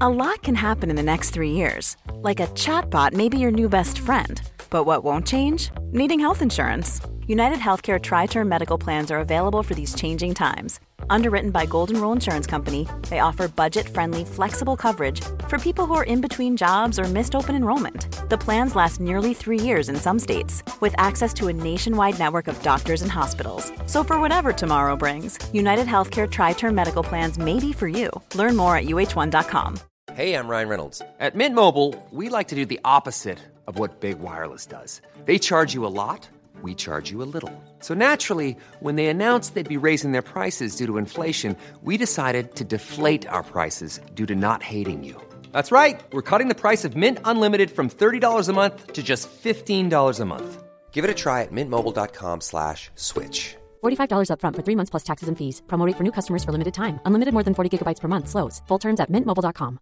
A lot can happen in the next 3 years. Like a chatbot may be your new best friend. But what won't change? Needing health insurance. United Healthcare Tri-Term Medical Plans are available for these changing times. Underwritten by Golden Rule Insurance Company, they offer budget-friendly, flexible coverage for people who are in between jobs or missed open enrollment. The plans last nearly 3 years in some states, with access to a nationwide network of doctors and hospitals. So for whatever tomorrow brings, United Healthcare Tri-Term Medical Plans may be for you. Learn more at uh1.com. Hey, I'm Ryan Reynolds. At Mint Mobile, we like to do the opposite of what Big Wireless does. They charge you a lot, we charge you a little. So naturally, when they announced they'd be raising their prices due to inflation, we decided to deflate our prices due to not hating you. That's right. We're cutting the price of Mint Unlimited from $30 a month to just $15 a month. Give it a try at mintmobile.com/switch. $45 up front for 3 months plus taxes and fees. Promo rate for new customers for limited time. Unlimited more than 40 gigabytes per month. Slows full terms at mintmobile.com.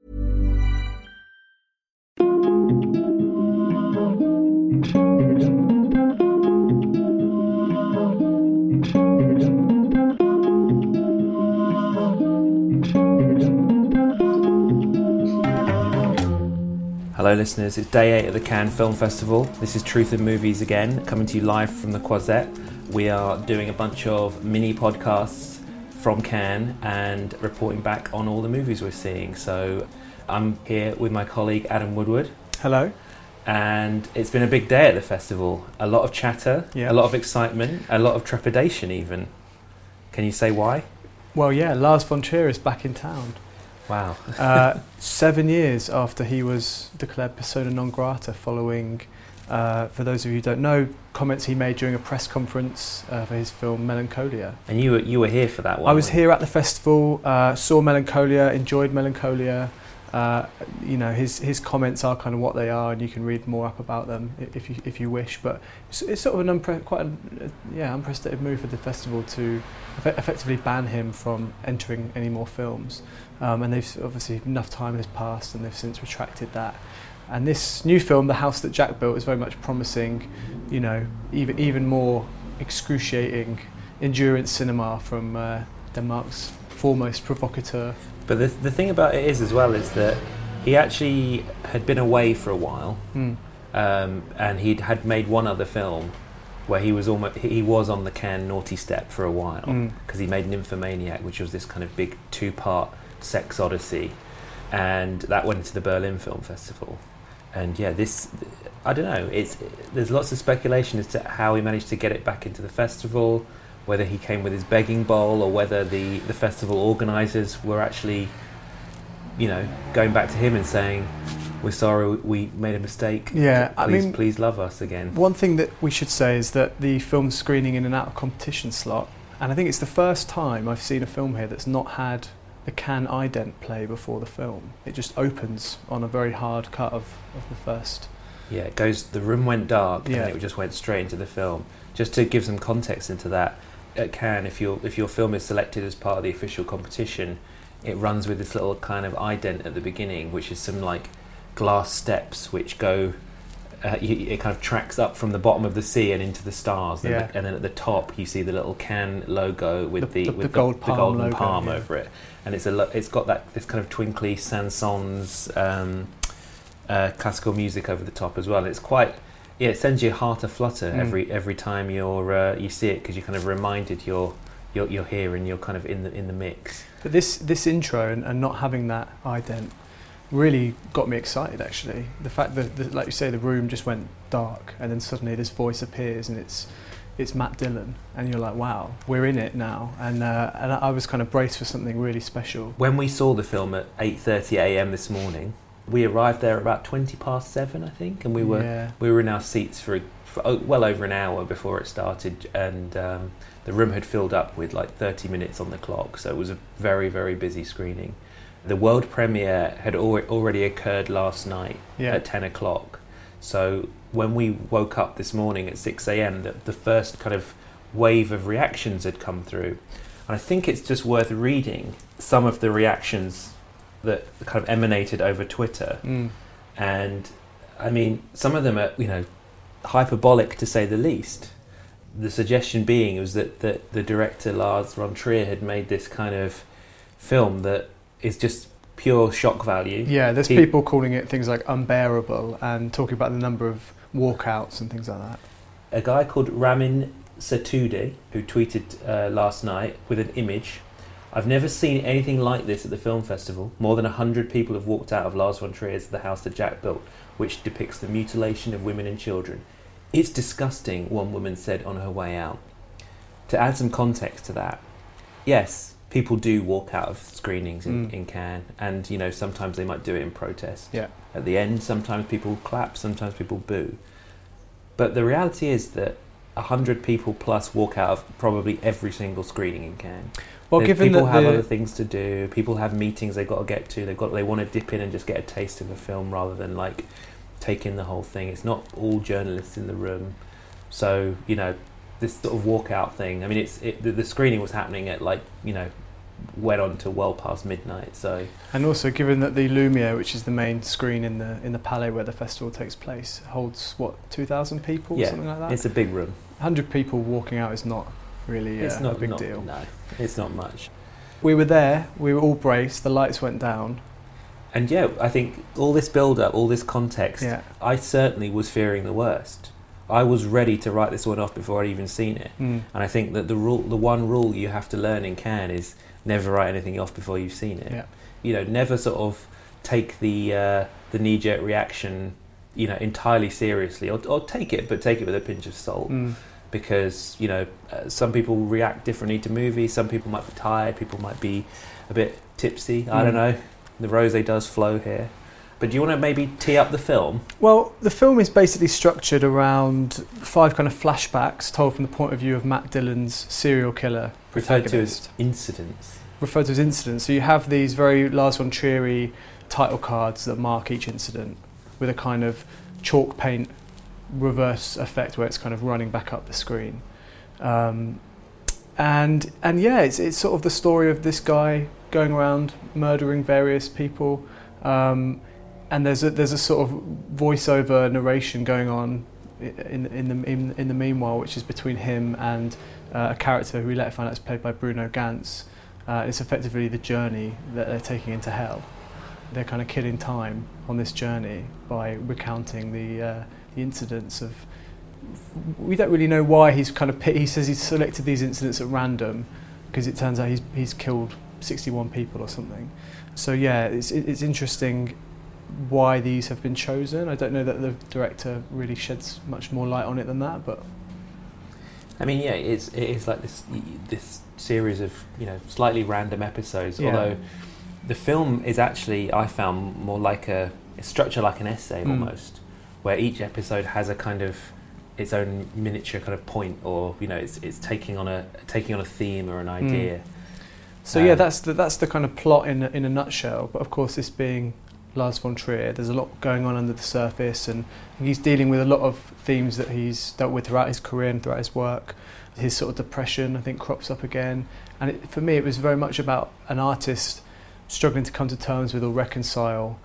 Hello listeners, it's day 8 of the Cannes Film Festival. This is Truth in Movies again, coming to you live from the Croisette. We are doing a bunch of mini podcasts from Cannes and reporting back on all the movies we're seeing. So I'm here with my colleague Adam Woodward. Hello. And it's been a big day at the festival. A lot of chatter, a lot of excitement, a lot of trepidation even. Can you say why? Well, yeah, Lars von Trier is back in town. Wow. 7 years after he was declared persona non grata following, for those of you who don't know, comments he made during a press conference for his film Melancholia. And you were here for that one? I was here at the festival, saw Melancholia, enjoyed Melancholia. His comments are kind of what they are, and you can read more up about them if you wish. But it's sort of an unprecedented move for the festival to effectively ban him from entering any more films. And they've obviously enough time has passed, and they've since retracted that. And this new film, The House That Jack Built, is very much promising, even more excruciating endurance cinema from Denmark's foremost provocateur. But the thing about it is as well is that he actually had been away for a while, and he had made one other film where he was on the Cannes naughty step for a while, because he made Nymphomaniac, which was this kind of big 2-part sex odyssey, and that went into the Berlin Film Festival. And yeah, I don't know, there's lots of speculation as to how he managed to get it back into the festival, whether he came with his begging bowl or whether the festival organisers were actually, going back to him and saying, we're sorry, we made a mistake. Yeah, please love us again. One thing that we should say is that the film's screening in an out-of-competition slot, and I think it's the first time I've seen a film here that's not had the Cannes ident play before the film. It just opens on a very hard cut of the first. Yeah, it goes, the room went dark, and it just went straight into the film. Just to give some context into that, at Cannes, if your film is selected as part of the official competition, it runs with this little kind of ident at the beginning, which is some like glass steps which go, it kind of tracks up from the bottom of the sea and into the stars, and then at the top you see the little Cannes logo with the golden palm over it, and it's got this kind of twinkly Saint-Saëns classical music over the top as well. It's quite. Yeah, it sends your heart aflutter every time you see it, because you're kind of reminded you're here and you're kind of in the mix. But this intro and not having that ident really got me excited, actually. The fact that, like you say, the room just went dark and then suddenly this voice appears and it's Matt Dillon, and you're like, wow, we're in it now. And I was kind of braced for something really special. When we saw the film at 8:30 a.m. this morning, we arrived there about 7:20, I think, and we were in our seats for well over an hour before it started, and the room had filled up with like 30 minutes on the clock, so it was a very, very busy screening. The world premiere had already occurred last night at 10 o'clock, so when we woke up this morning at 6 a.m, the first kind of wave of reactions had come through, and I think it's just worth reading some of the reactions that kind of emanated over Twitter. And I mean, some of them are, hyperbolic to say the least. The suggestion being was that the director Lars von Trier had made this kind of film that is just pure shock value. Yeah, there's people calling it things like unbearable and talking about the number of walkouts and things like that. A guy called Ramin Satude, who tweeted last night with an image, "I've never seen anything like this at the film festival. More than 100 people have walked out of Lars von Trier's The House That Jack Built, which depicts the mutilation of women and children. It's disgusting," one woman said on her way out. To add some context to that, yes, people do walk out of screenings in Cannes, and sometimes they might do it in protest. Yeah. At the end, sometimes people clap, sometimes people boo. But the reality is that 100 people plus walk out of probably every single screening in Cannes. Well, given people that have other things to do, people have meetings they've got to get to, they want to dip in and just get a taste of a film rather than take in the whole thing. It's not all journalists in the room, so this sort of walkout thing. I mean, the screening was happening at went on to well past midnight. So, and also given that the Lumiere, which is the main screen in the Palais where the festival takes place, holds 2,000 people, something like that. It's a big room. 100 people walking out is not really it's not a big deal. No, it's not much. We were there. We were all braced. The lights went down. And I think all this build-up, all this context, I certainly was fearing the worst. I was ready to write this one off before I'd even seen it. And I think that the one rule you have to learn in Cannes is never write anything off before you've seen it. Yeah. Never sort of take the knee-jerk reaction, entirely seriously, or take it, but take it with a pinch of salt. Because some people react differently to movies. Some people might be tired. People might be a bit tipsy. I don't know. The rosé does flow here. But do you want to maybe tee up the film? Well, the film is basically structured around 5 kind of flashbacks told from the point of view of Matt Dillon's serial killer referred to as incidents. So you have these very Lars von Trier title cards that mark each incident with a kind of chalk paint reverse effect where it's kind of running back up the screen. It's sort of the story of this guy going around murdering various people. And there's a sort of voiceover narration going on in the meanwhile, which is between him and a character who we later find out is played by Bruno Ganz. It's effectively the journey that they're taking into hell. They're kind of killing time on this journey by recounting the incidents of. We don't really know why he says he's selected these incidents at random because it turns out he's killed 61 people or something. So it's interesting why these have been chosen. I don't know that the director really sheds much more light on it than that, but I mean, it is like this series of slightly random episodes. Although the film is actually, I found, more like it's structured like an essay almost, where each episode has a kind of its own miniature kind of point, or it's taking on a theme or an idea. So that's the kind of plot in a nutshell. But of course, this being Lars von Trier, there's a lot going on under the surface, and he's dealing with a lot of themes that he's dealt with throughout his career and throughout his work. His sort of depression, I think, crops up again. And for me, it was very much about an artist struggling to come to terms with or reconcile,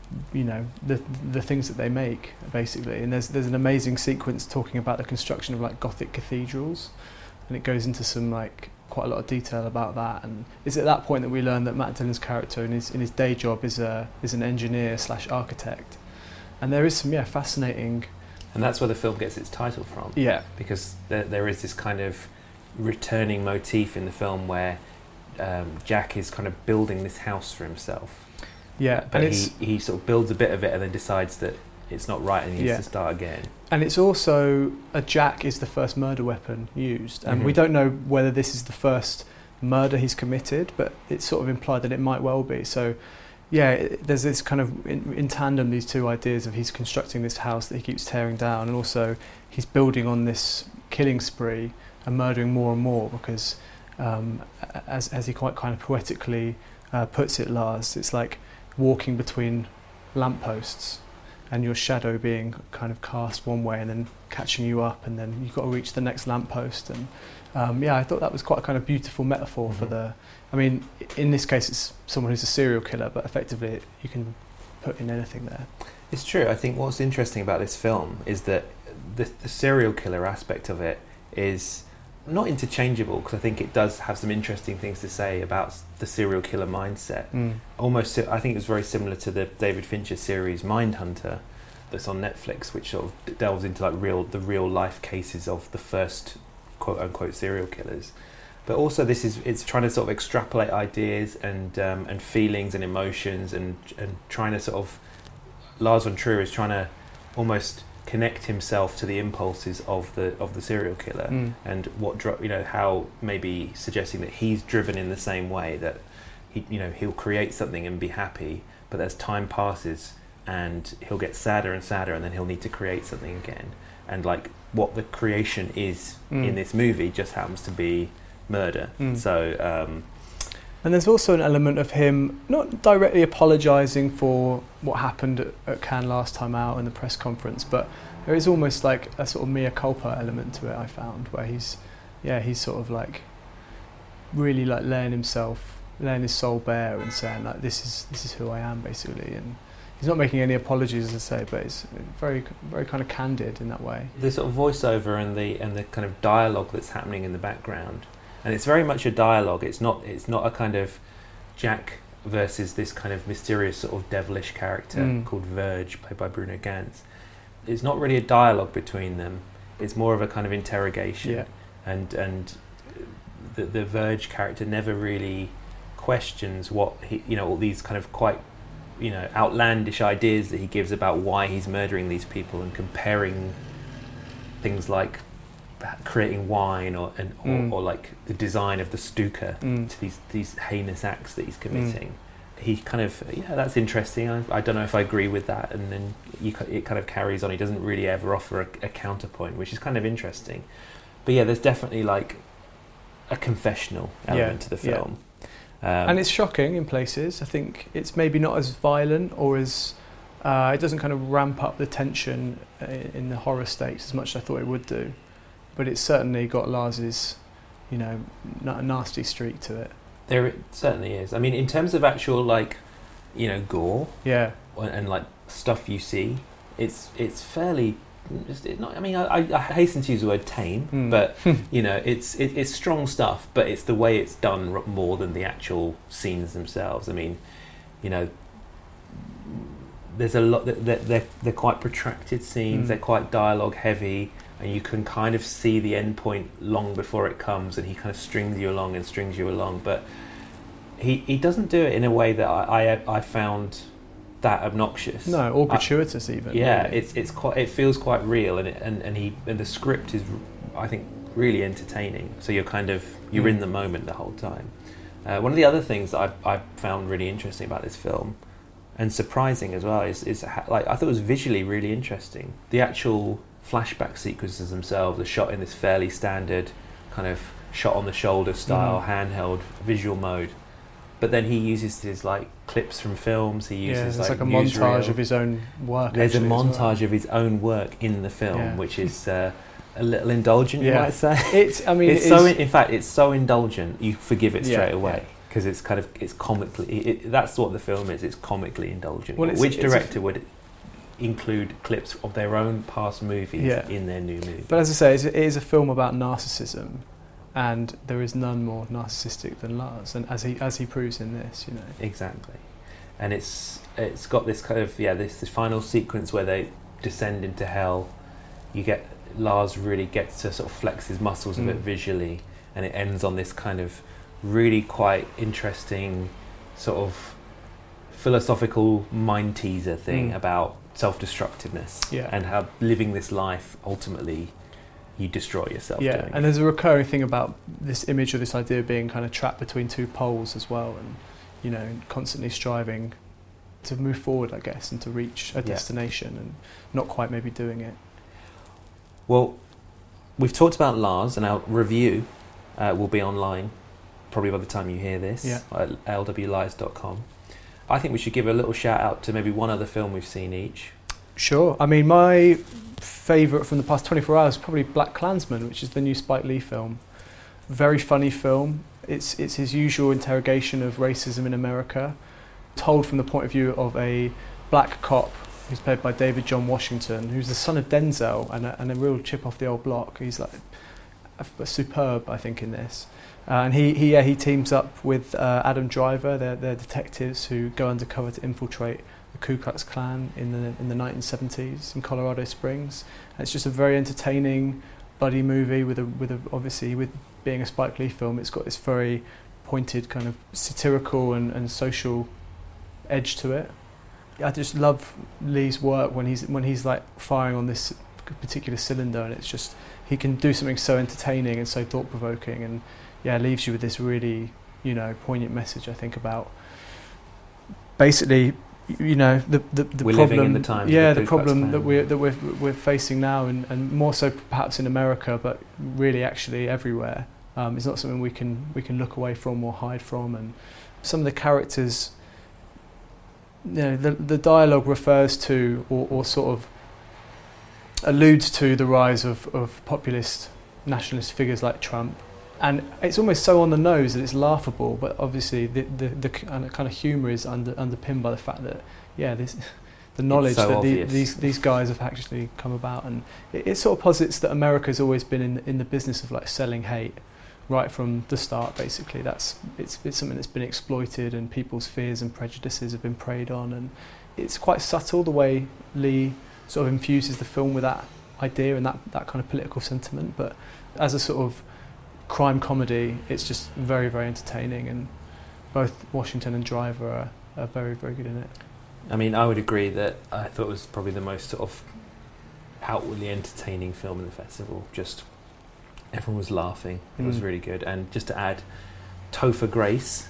the things that they make, basically. And there's an amazing sequence talking about the construction of Gothic cathedrals, and it goes into some quite a lot of detail about that. And it's at that point that we learn that Matt Dillon's character in his day job is an engineer / architect, and there is some fascinating. And that's where the film gets its title from. Yeah, because there is this kind of returning motif in the film where Jack is kind of building this house for himself. Yeah, but he sort of builds a bit of it and then decides that it's not right and he needs to start again. And it's also a jack is the first murder weapon used, and we don't know whether this is the first murder he's committed, but it's sort of implied that it might well be. So there's this kind of in tandem, these two ideas of he's constructing this house that he keeps tearing down, and also he's building on this killing spree and murdering more and more because as he quite kind of poetically puts it, Lars, it's like walking between lampposts and your shadow being kind of cast one way and then catching you up, and then you've got to reach the next lamppost. And I thought that was quite a kind of beautiful metaphor for the. I mean, in this case, it's someone who's a serial killer, but effectively you can put in anything there. It's true. I think what's interesting about this film is that the serial killer aspect of it is not interchangeable, because I think it does have some interesting things to say about the serial killer mindset. Almost, I think it was very similar to the David Fincher series Mindhunter that's on Netflix, which sort of delves into like the real life cases of the first quote unquote serial killers. But also it's trying to sort of extrapolate ideas and feelings and emotions and trying to sort of, Lars von Trier is trying to almost connect himself to the impulses of the serial killer, and how maybe suggesting that he's driven in the same way, that he'll create something and be happy, but as time passes and he'll get sadder and sadder, and then he'll need to create something again, and like what the creation is in this movie just happens to be murder. So and there's also an element of him not directly apologising for what happened at Cannes last time out in the press conference, but there is almost like a sort of mea culpa element to it, I found, where he's sort of like really like laying his soul bare and saying like this is who I am, basically. And he's not making any apologies, as I say, but it's very, very kind of candid in that way. The sort of voiceover and the kind of dialogue that's happening in the background, and it's very much a dialogue. It's not a kind of Jack versus this kind of mysterious sort of devilish character called Verge, played by Bruno Ganz. It's not really a dialogue between them. It's more of a kind of interrogation. Yeah. And the Verge character never really questions what all these kind of quite outlandish ideas that he gives about why he's murdering these people, and comparing things like creating wine or like the design of the Stuka to these heinous acts that he's committing. He kind of that's interesting. I don't know if I agree with that, and then it kind of carries on. He doesn't really ever offer a counterpoint, which is kind of interesting. But yeah, there's definitely like a confessional element to the film. And it's shocking in places. I think it's maybe not as violent, or as it doesn't kind of ramp up the tension in the horror stakes as much as I thought it would do. But it's certainly got Lars's, nasty streak to it. There it certainly is. I mean, in terms of actual gore, and like stuff you see, it's fairly. I hasten to use the word tame, but it's strong stuff. But it's the way it's done more than the actual scenes themselves. I mean, there's a lot that they're quite protracted scenes. They're quite dialogue heavy, and you can kind of see the end point long before it comes, and he kind of strings you along. But he doesn't do it in a way that I found that obnoxious. No, or gratuitous even. Yeah, really. It feels quite real, and the script is, I think, really entertaining. So you're in the moment the whole time. One of the other things that I found really interesting about this film, and surprising as well, is I thought it was visually really interesting. The actual flashback sequences themselves are shot in this fairly standard kind of shot on the shoulder style, handheld visual mode. But then he uses his clips from films. He uses like a montage of his own work. There's a montage of his own work in the film, which is a little indulgent, you might say. It's so indulgent you forgive it straight away, because it's comically. That's what the film is. It's comically indulgent. Well, which director would include clips of their own past movies in their new movie? But as I say, it is a film about narcissism. And there is none more narcissistic than Lars, and as he proves in this, Exactly, and it's got this kind of this final sequence where they descend into hell. You get Lars really gets to sort of flex his muscles a bit visually, and it ends on this kind of really quite interesting sort of philosophical mind teaser thing about self-destructiveness and how living this life ultimately. You destroy yourself doing it. And there's a recurring thing about this image or this idea of being kind of trapped between two poles as well, and constantly striving to move forward, I guess, and to reach a destination, and not quite maybe doing it. Well, we've talked about Lars, and our review will be online probably by the time you hear this at lwlies.com. I think we should give a little shout out to maybe one other film we've seen each. Sure. I mean, my favourite from the past 24 hours is probably Black Klansman, which is the new Spike Lee film. Very funny film. It's his usual interrogation of racism in America, told from the point of view of a black cop who's played by David John Washington, who's the son of Denzel and a real chip off the old block. He's superb, I think, in this. And he teams up with Adam Driver. They're detectives who go undercover to infiltrate the Ku Klux Klan in the 1970s in Colorado Springs. And it's just a very entertaining buddy movie with obviously with being a Spike Lee film, it's got this very pointed kind of satirical and social edge to it. I just love Lee's work when he's like firing on this particular cylinder, and it's just he can do something so entertaining and so thought-provoking, and leaves you with this really poignant message, I think, about basically the we're problem, living in the times the problem that we're facing now, and more so perhaps in America, but really actually everywhere. It's not something we can look away from or hide from, and some of the characters, the dialogue refers to or sort of alludes to the rise of populist nationalist figures like Trump, and it's almost so on the nose that it's laughable. But obviously, the kind of humour is underpinned by the fact that the knowledge that these guys have actually come about, and it sort of posits that America's always been in the business of like selling hate right from the start. Basically, it's something that's been exploited, and people's fears and prejudices have been preyed on, and it's quite subtle the way Lee sort of infuses the film with that idea and that kind of political sentiment. But as a sort of crime comedy, it's just very, very entertaining, and both Washington and Driver are very, very good in it. I mean, I would agree that I thought it was probably the most sort of outwardly entertaining film in the festival. Just everyone was laughing. It was really good. And just to add, Topher Grace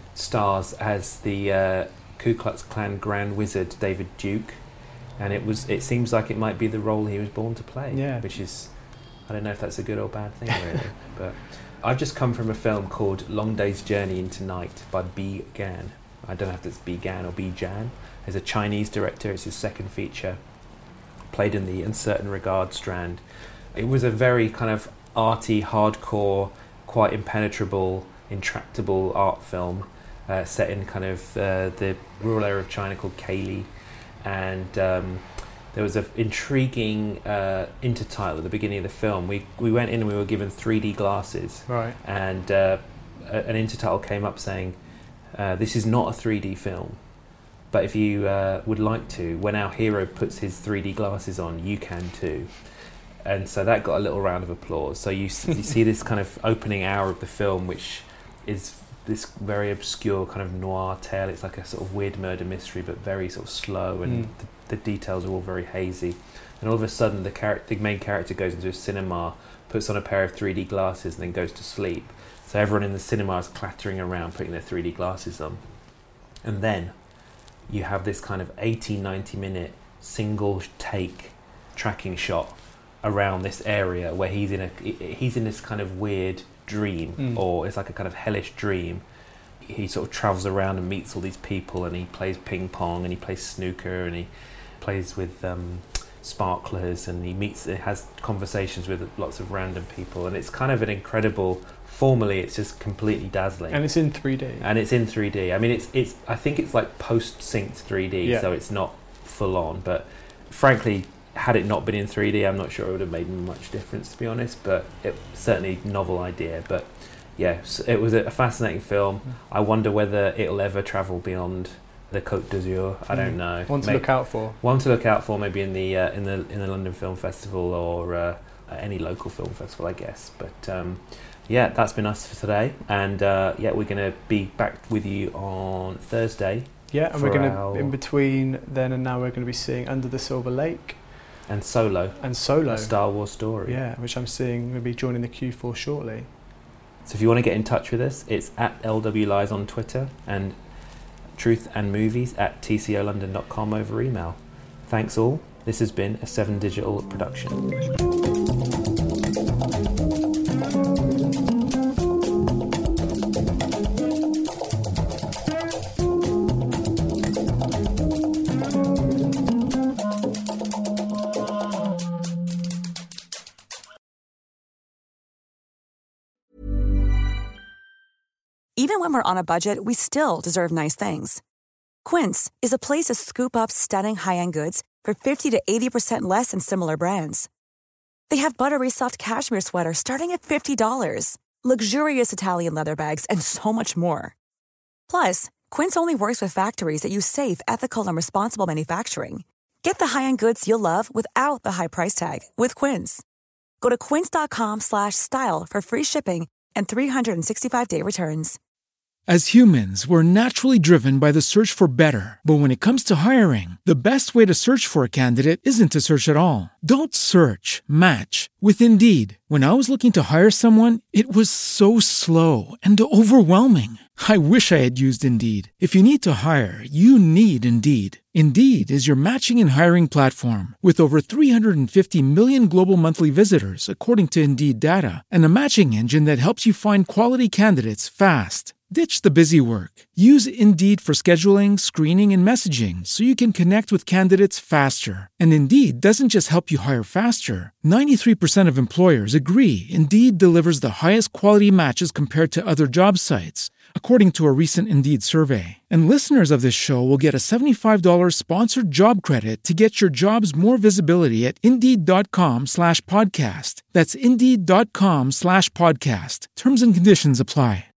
stars as the Ku Klux Klan Grand Wizard David Duke, and it seems like it might be the role he was born to play. Yeah. Which is, I don't know if that's a good or bad thing really. But I've just come from a film called Long Day's Journey into Night by Bi Gan. I don't know if it's Bi Gan or Bi Jan. He's a Chinese director. It's his second feature. Played in the Uncertain Regard strand. It was a very kind of arty, hardcore, quite impenetrable, intractable art film set in kind of the rural area of China called Kaili, and there was an intriguing intertitle at the beginning of the film. We went in and we were given 3D glasses, right? And an intertitle came up saying, "This is not a 3D film, but if you would like to, when our hero puts his 3D glasses on, you can too." And so that got a little round of applause. So you see this kind of opening hour of the film, which is this very obscure kind of noir tale. It's like a sort of weird murder mystery, but very sort of slow, and the details are all very hazy. And all of a sudden, the main character goes into a cinema, puts on a pair of 3D glasses, and then goes to sleep. So everyone in the cinema is clattering around, putting their 3D glasses on. And then you have this kind of 80-90 minute single take tracking shot around this area where he's in this kind of weird dream, or it's like a kind of hellish dream. He sort of travels around and meets all these people, and he plays ping pong, and he plays snooker, and he plays with sparklers, and he has conversations with lots of random people, and it's kind of an incredible. Formally, it's just completely dazzling, and it's in 3D. I mean, it's I think it's like post-synced 3D, so it's not full on. But frankly, had it not been in 3D, I'm not sure it would have made much difference, to be honest. But it certainly novel idea. But yeah, it was a fascinating film. I wonder whether it'll ever travel beyond the Côte d'Azur. I don't know. One to look out for. Maybe in the London Film Festival, or any local film festival, I guess. But yeah, that's been us for today, and we're going to be back with you on Thursday. Yeah, and we're going to, in between then and now, we're going to be seeing Under the Silver Lake. And Solo. A Star Wars story. Yeah, which I'm seeing going to be joining the queue for shortly. So if you want to get in touch with us, it's at LWLies on Twitter, and truthandmovies@tcolondon.com over email. Thanks all. This has been a 7 Digital production. Even when we're on a budget, we still deserve nice things. Quince is a place to scoop up stunning high-end goods for 50 to 80% less than similar brands. They have buttery soft cashmere sweaters starting at $50, luxurious Italian leather bags, and so much more. Plus, Quince only works with factories that use safe, ethical, and responsible manufacturing. Get the high-end goods you'll love without the high price tag with Quince. Go to quince.com/style for free shipping and 365-day returns. As humans, we're naturally driven by the search for better. But when it comes to hiring, the best way to search for a candidate isn't to search at all. Don't search, match with Indeed. When I was looking to hire someone, it was so slow and overwhelming. I wish I had used Indeed. If you need to hire, you need Indeed. Indeed is your matching and hiring platform with over 350 million global monthly visitors, according to Indeed data, and a matching engine that helps you find quality candidates fast. Ditch the busy work. Use Indeed for scheduling, screening, and messaging so you can connect with candidates faster. And Indeed doesn't just help you hire faster. 93% of employers agree Indeed delivers the highest quality matches compared to other job sites, according to a recent Indeed survey. And listeners of this show will get a $75 sponsored job credit to get your jobs more visibility at Indeed.com/podcast. That's Indeed.com/podcast. Terms and conditions apply.